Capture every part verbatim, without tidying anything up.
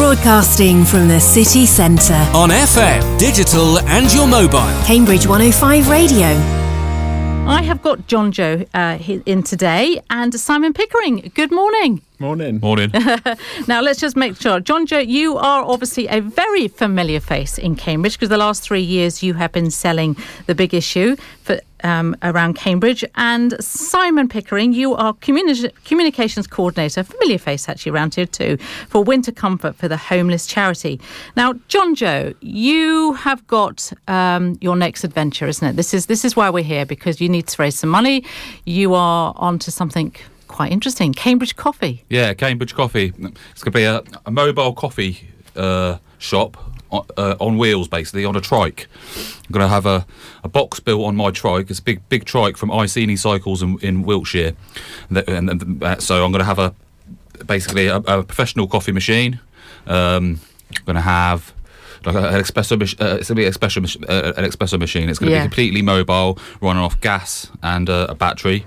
Broadcasting from the city centre. On F M, digital and your mobile. Cambridge one oh five Radio. I have got John Joe uh, in today and Simon Pickering. Good morning. Morning. Morning. Now, let's just make sure. John Joe, you are obviously a very familiar face in Cambridge because the last three years you have been selling The Big Issue for um, around Cambridge. And Simon Pickering, you are communi- communications coordinator, familiar face actually around here too, for Winter Comfort for the homeless charity. Now, John Joe, you have got um, your next adventure, isn't it? This is this is why we're here, because you need to raise some money. You are onto something quite interesting. Cambridge Coffee. Yeah, Cambridge Coffee. It's going to be a, a mobile coffee uh, shop on, uh, on wheels, basically, on a trike. I'm going to have a, a box built on my trike. It's a big big trike from Iceni Cycles in, in Wiltshire. And, and, and uh, so I'm going to have a basically a, a professional coffee machine. Um, I'm going to have like an espresso machine. Uh, it's going to be an espresso, mach- uh, an espresso machine. It's going to Yeah. be completely mobile, running off gas and uh, a battery.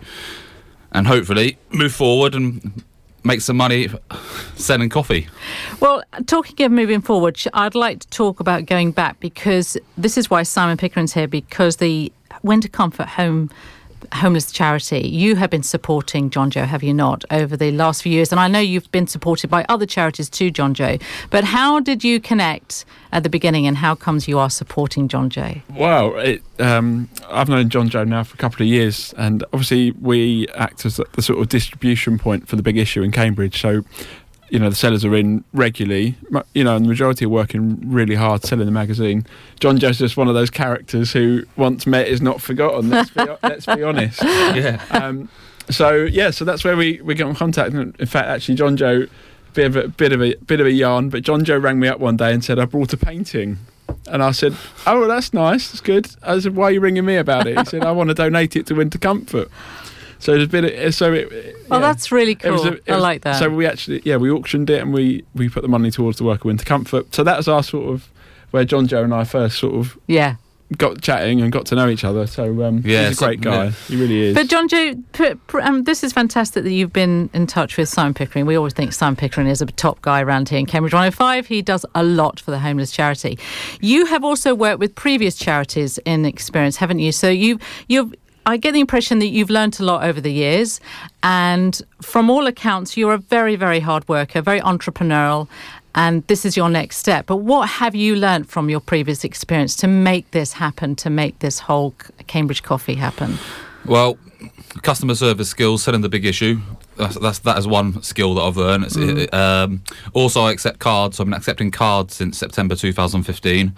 And hopefully move forward and make some money selling coffee. Well, talking of moving forward, I'd like to talk about going back, because this is why Simon Pickering's here, because the Winter Comfort Home Homeless Charity, you have been supporting, John Joe, have you not, over the last few years? And I know you've been supported by other charities too, John Joe. But how did you connect at the beginning, and how comes you are supporting John Joe? Well, it, um, I've known John Joe now for a couple of years, and obviously we act as the sort of distribution point for The Big Issue in Cambridge. So, you know, the sellers are in regularly, you know, and the majority are working really hard selling the magazine. John Joe's just one of those characters who once met is not forgotten, let's be, let's be honest. Yeah. Um, so, yeah, so that's where we, we got in contact. And in fact, actually, John Joe, bit of a bit of a bit of a yarn, but John Joe rang me up one day and said, I brought a painting. And I said, oh, well, that's nice, that's good. I said, why are you ringing me about it? He said, I want to donate it to Winter Comfort. So there's been a, so it. Oh, yeah. that's really cool. It was a, it I was, like that. So we actually, yeah, we auctioned it and we, we put the money towards the work of Winter Comfort. So that was our sort of where John Joe and I first sort of Yeah. got chatting and got to know each other. So um, Yeah, he's a great so- guy. yeah. He really is. But John Joe, p- p- um, this is fantastic that you've been in touch with Simon Pickering. We always think Simon Pickering is a top guy around here in Cambridge one oh five. He does a lot for the homeless charity. You have also worked with previous charities in experience, haven't you? So you, you've. I get the impression that you've learnt a lot over the years, and from all accounts, you're a very, very hard worker, very entrepreneurial, and this is your next step. But what have you learnt from your previous experience to make this happen, to make this whole Cambridge Coffee happen? Well, customer service skills, selling The Big Issue. That's, that's that is one skill that I've learned. It's, Mm. it, um, also, I accept cards. I've been accepting cards since September two thousand fifteen.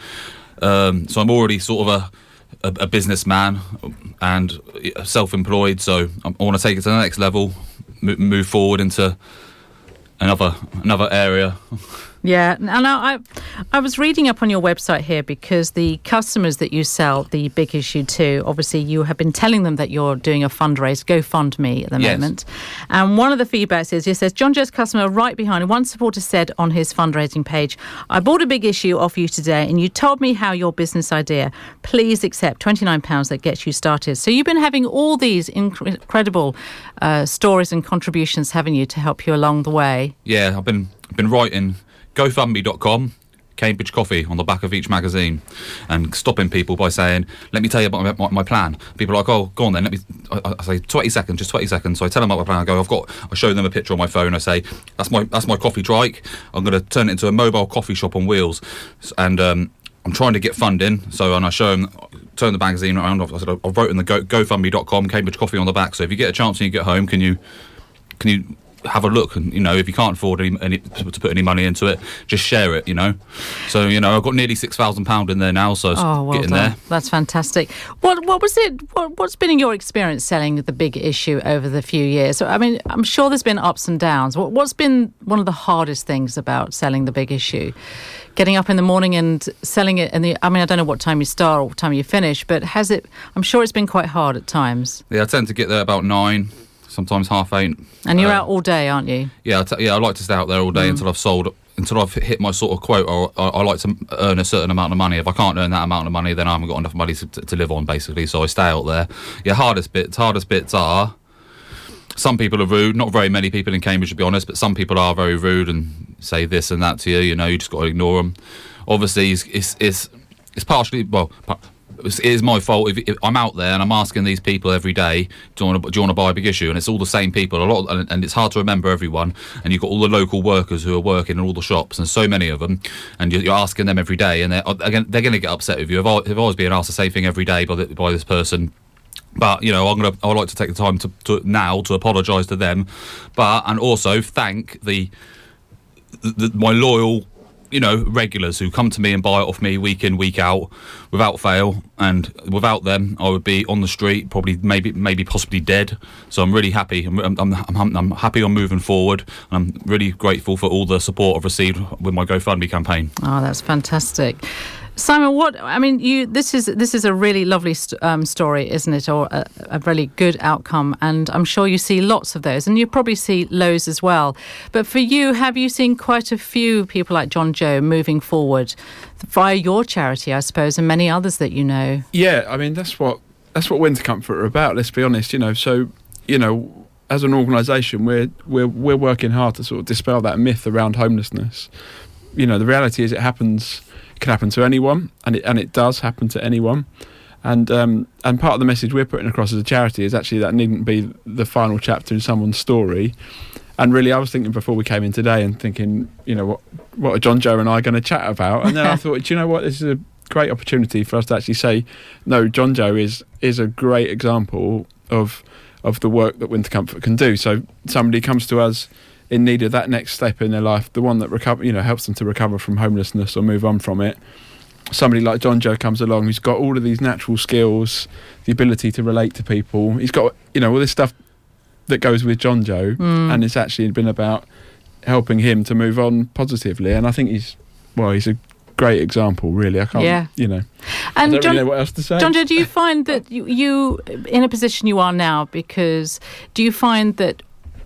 Um, so I'm already sort of a A, a businessman and self-employed, so I want to take it to the next level, m- move forward into another another area. Yeah, and I, I was reading up on your website here, because the customers that you sell The Big Issue to, obviously you have been telling them that you're doing a fundraise, GoFundMe at the Yes. moment. And one of the feedbacks is, it says, John Joe's customer right behind, one supporter said on his fundraising page, I bought a Big Issue off you today and you told me how your business idea, please accept twenty-nine pounds that gets you started. So you've been having all these inc- incredible uh, stories and contributions, haven't you, to help you along the way? Yeah, I've been been writing GoFundMe dot com, Cambridge Coffee on the back of each magazine, and stopping people by saying, let me tell you about my, my, my plan. People are like, oh, go on then, let me, I, I say twenty seconds, just twenty seconds. So I tell them about my plan. I go, I've got, I show them a picture on my phone. I say, that's my that's my coffee trike. I'm going to turn it into a mobile coffee shop on wheels. And um, I'm trying to get funding. So, and I show them, turn the magazine around. I said, I wrote in the Go, GoFundMe dot com, Cambridge Coffee on the back. So if you get a chance when you get home, can you, can you, have a look, and you know, if you can't afford any, any to put any money into it, just share it, you know. So you know, I've got nearly six thousand pound in there now, so it's Oh, well getting done. there. That's fantastic. What what was it? What, what's been your experience selling The Big Issue over the few years? So, I mean, I'm sure there's been ups and downs. What, what's been one of the hardest things about selling The Big Issue? Getting up in the morning and selling it, and the I mean, I don't know what time you start or what time you finish, but has it? I'm sure it's been quite hard at times. Yeah, I tend to get there about nine, sometimes half eight. And you're Uh, out all day, aren't you? Yeah, I t- yeah, I like to stay out there all day Mm. until I've sold, until I've hit my sort of quota. Or I, I like to earn a certain amount of money. If I can't earn that amount of money, then I haven't got enough money to, to live on, basically. So I stay out there. Yeah, hardest bits, hardest bits are some people are rude. Not very many people in Cambridge, to be honest, but some people are very rude and say this and that to you. You know, you just got to ignore them. Obviously, it's it's it's, it's partially well. It is my fault if, if I'm out there and I'm asking these people every day, do you want to, do you want to buy a big issue? And it's all the same people, a lot, and, and it's hard to remember everyone. And you've got all the local workers who are working in all the shops, and so many of them. And you're, you're asking them every day, and they're again, they're going to get upset with you. If I, if I was being asked the same thing every day by the, by this person. But you know, I'm gonna. I would like to take the time to, to now to apologise to them, but and also thank the, the my loyal, you know, regulars who come to me and buy it off me week in, week out, without fail. And without them, I would be on the street, probably, maybe, maybe, possibly dead. So I'm really happy. I'm, I'm, I'm, I'm happy I'm moving forward, and I'm really grateful for all the support I've received with my GoFundMe campaign. Oh, that's fantastic. Simon, what I mean, you this is this is a really lovely st- um, story, isn't it, or a, a really good outcome, and I'm sure you see lots of those, and you probably see lows as well. But for you, have you seen quite a few people like John Joe moving forward via your charity, I suppose, and many others that you know? Yeah, I mean that's what that's what Winter Comfort are about. Let's be honest, you know. So you know, as an organisation, we're we're we're working hard to sort of dispel that myth around homelessness. You know, the reality is it happens. Can happen to anyone, and it and it does happen to anyone, and um, and part of the message we're putting across as a charity is actually that needn't be the final chapter in someone's story. And really, I was thinking before we came in today, and thinking, you know, what what are John Joe and I going to chat about? And then I thought, do you know what, this is a great opportunity for us to actually say, no, John Joe is is a great example of of the work that Winter Comfort can do. So somebody comes to us in need of that next step in their life, the one that recover, you know, helps them to recover from homelessness or move on from it. Somebody like John Joe comes along who's got all of these natural skills, the ability to relate to people. He's got, you know, all this stuff that goes with John Joe, mm. and it's actually been about helping him to move on positively. And I think he's, well, he's a great example, really. I can't, yeah. you know, and I don't John, really know what else to say. John Joe, do you find that you, you, in a position you are now, because do you find that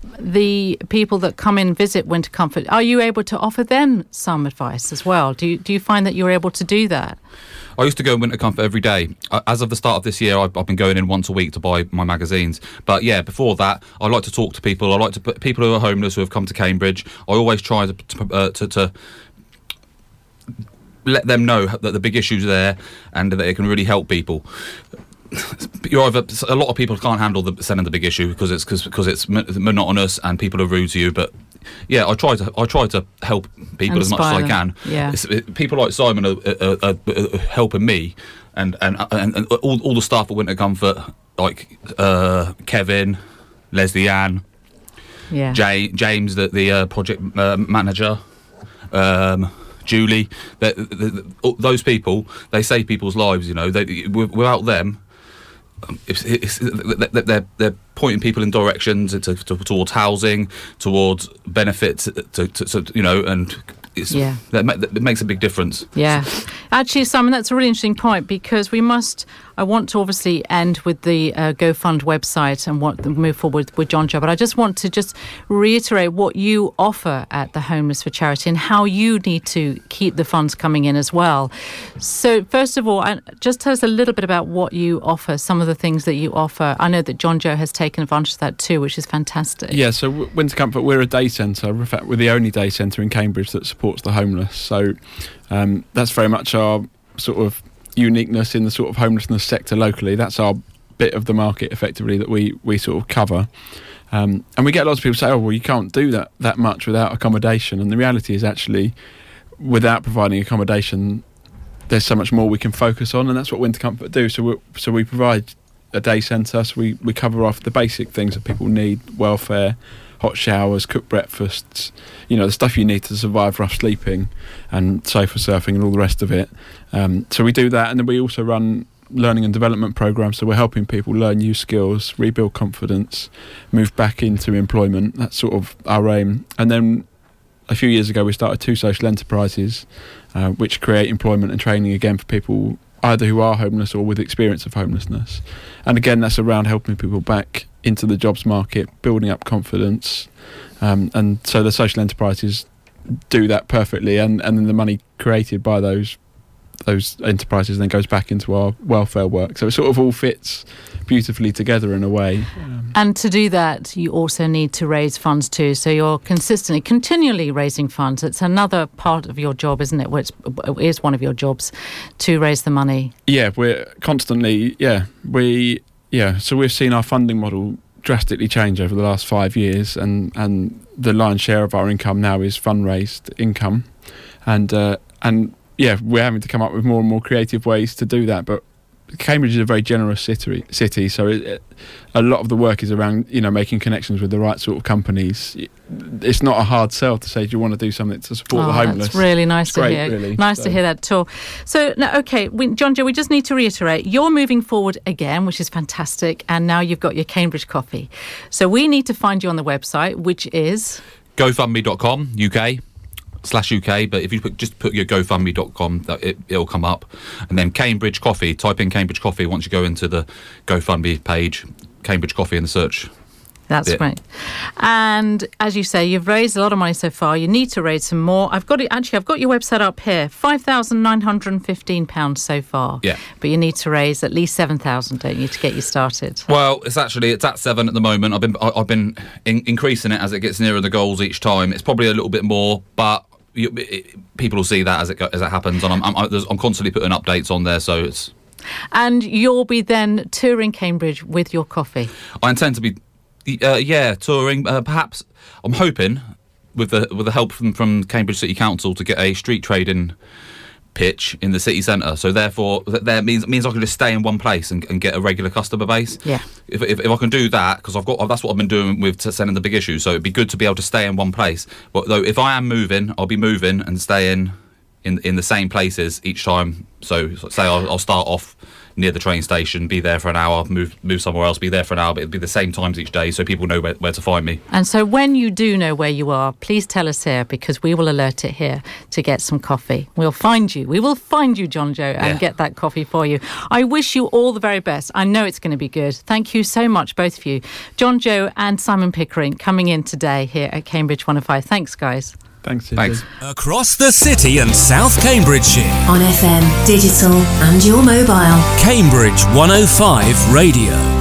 the people that come in visit Winter Comfort, are you able to offer them some advice as well? Do you, do you find that you're able to do that? I used to go in Winter Comfort every day. As of the start of this year, I've, I've been going in once a week to buy my magazines. But yeah, before that, I like to talk to people. I like to put people who are homeless, who have come to Cambridge. I always try to to, uh, to, to let them know that the big issue's there and that it can really help people. You're either, a lot of people can't handle the sending the big issue because it's cause, cause it's monotonous and people are rude to you. But yeah, I try to I try to help people as much as I can. Yeah. It's, it, people like Simon are, are, are, are helping me, and and, and, and all, all the staff at Winter Comfort, like uh, Kevin, Leslie Ann, yeah. Jay, James, the the uh, project uh, manager. Um, Julie, they're, they're, those people, they save people's lives. You know, they, without them. It's, it's, they're, they're pointing people in directions to, to, towards housing, towards benefits, to, to, to you know, and it's, yeah. that, that makes a big difference. Yeah. Actually, Simon, that's a really interesting point, because we must, I want to obviously end with the uh, GoFund website and want to move forward with John Joe, but I just want to just reiterate what you offer at the Homeless for Charity and how you need to keep the funds coming in as well. So first of all, just tell us a little bit about what you offer, some of the things that you offer. I know that John Joe has taken advantage of that too, which is fantastic. Yeah, so Winter Comfort, we're a day centre. In fact, we're the only day centre in Cambridge that supports the homeless. So um, that's very much our sort of uniqueness in the sort of homelessness sector locally. That's our bit of the market effectively that we, we sort of cover. Um, and we get lots of people say, oh, well, you can't do that, that much without accommodation. And the reality is actually, without providing accommodation, there's so much more we can focus on, and that's what Winter Comfort do. So we so we provide a day centre, so we, we cover off the basic things that people need: welfare, hot showers, cooked breakfasts, you know, the stuff you need to survive rough sleeping, and sofa surfing and all the rest of it. Um, so we do that, and then we also run learning and development programs, so we're helping people learn new skills, rebuild confidence, move back into employment. That's sort of our aim. And then a few years ago we started two social enterprises uh, which create employment and training again for people either who are homeless or with experience of homelessness. And again, that's around helping people back into the jobs market, building up confidence, um, and so the social enterprises do that perfectly, and, and then the money created by those those enterprises then goes back into our welfare work. So it sort of all fits beautifully together in a way. Um, and to do that, you also need to raise funds too. So you're consistently, continually raising funds. It's another part of your job, isn't it? Well, it's, it is one of your jobs to raise the money. Yeah, we're constantly, yeah, we, yeah. So we've seen our funding model drastically change over the last five years, and, and the lion's share of our income now is fund-raised income. And, uh, and yeah, we're having to come up with more and more creative ways to do that, but Cambridge is a very generous city, city so it, it, a lot of the work is around, you know, making connections with the right sort of companies. It's not a hard sell to say, do you want to do something to support oh, the homeless? That's really nice it's to great, hear. Really. Nice so. to hear that too. So, no, okay, we, John Joe, we just need to reiterate, you're moving forward again, which is fantastic, and now you've got your Cambridge coffee. So we need to find you on the website, which is GoFundMe dot com U K slash U K, but if you put, just put your GoFundMe dot com, it, it'll come up. And then Cambridge Coffee, type in Cambridge Coffee once you go into the GoFundMe page, Cambridge Coffee in the search. That's bit. great. And as you say, you've raised a lot of money so far. You need to raise some more. I've got it, actually, I've got your website up here. five thousand nine hundred fifteen pounds so far. Yeah. But you need to raise at least seven thousand, don't you, to get you started? Well, it's actually, it's at seven at the moment. I've been, I- I've been in- increasing it as it gets nearer the goals each time. It's probably a little bit more, but you, it, people will see that as it go, as it happens. And I'm, I'm, I'm constantly putting updates on there, so it's... And you'll be then touring Cambridge with your coffee. I intend to be... Uh, yeah, touring. Uh, perhaps I'm hoping with the with the help from, from Cambridge City Council to get a street trading pitch in the city centre. So therefore, that there means means I can just stay in one place and, and get a regular customer base. Yeah. If if, if I can do that, because I've got that's what I've been doing with sending the big issue. So it'd be good to be able to stay in one place. But though, if I am moving, I'll be moving and staying in in the same places each time. So say I'll, I'll start off near the train station, be there for an hour, move move somewhere else, be there for an hour, but it'll be the same times each day so people know where, where to find me. And so when you do know where you are, please tell us here, because we will alert it here to get some coffee. We'll find you. We will find you, John Joe, and Yeah. get that coffee for you. I wish you all the very best. I know it's going to be good. Thank you so much, both of you. John Joe and Simon Pickering coming in today here at Cambridge one oh five. Thanks, guys. Thanks. Izzy. Thanks. Across the city and South Cambridgeshire. On F M, digital and your mobile. Cambridge one oh five Radio.